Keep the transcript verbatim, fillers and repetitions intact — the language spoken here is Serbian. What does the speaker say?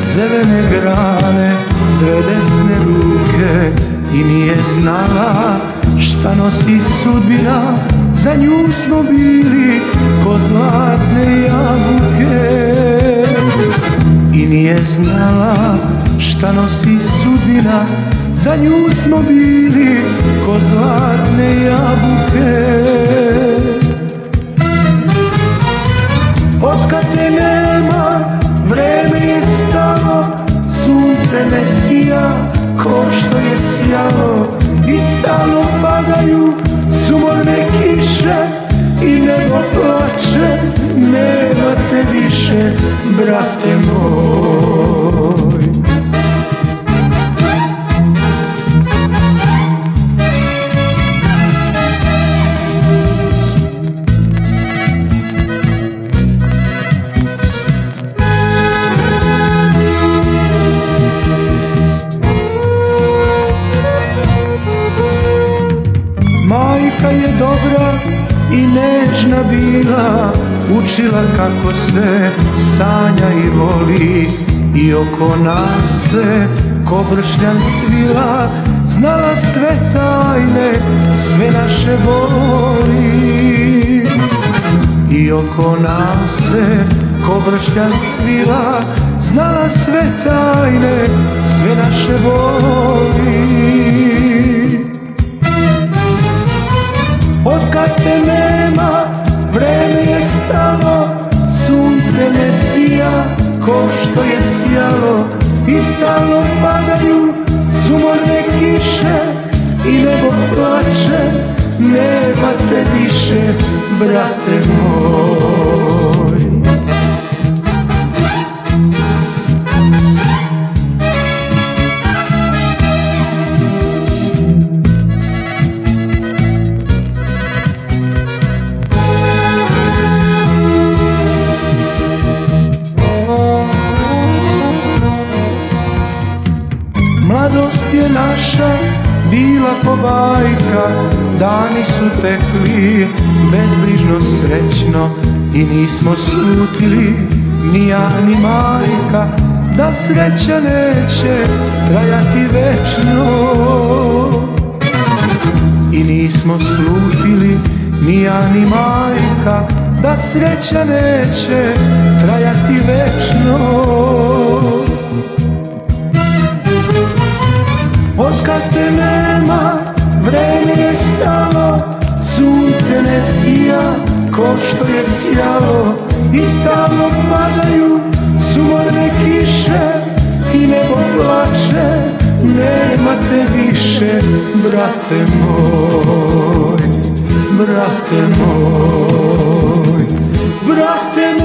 zelene grane, dve desne ruke i nije znala šta nosi sudbina. Za nju smo bili ko zlatne jabuke i nije znala šta nosi sudbina. Za nju smo bili ko zlatne jabuke. Otkad te nema, vreme je stalo, sunce ne sija ko što je sjalo i stalno padaju sumorne kiše i nebo plače. Nema te više, brate moj. Majka je dobra i nežna bila, učila kako se sanja i voli i oko nas se ko bršljan svila. Znala sve tajne, sve naše boli i oko nas se ko bršljan svila. Znala sve tajne, sve naše boli. Otkad te nema, vreme je stalo, sunce ne sija ko što je sjalo i stalno padaju sumorne kiše i nebo plače. Nema te više, brate moj. Mladost je naša bila ko bajka, dani su tekli bezbrižno srećno i nismo slutili ni ja ni majka da sreća neće trajati večno. I nismo slutili ni ja ni majka da sreća neće trajati večno. Otkad te nema, vreme je stalo, sunce ne sija ko što je sjalo i stalno padaju sumorne kiše i nebo plače. Nema te više, brate moj, brate moj, brate moj.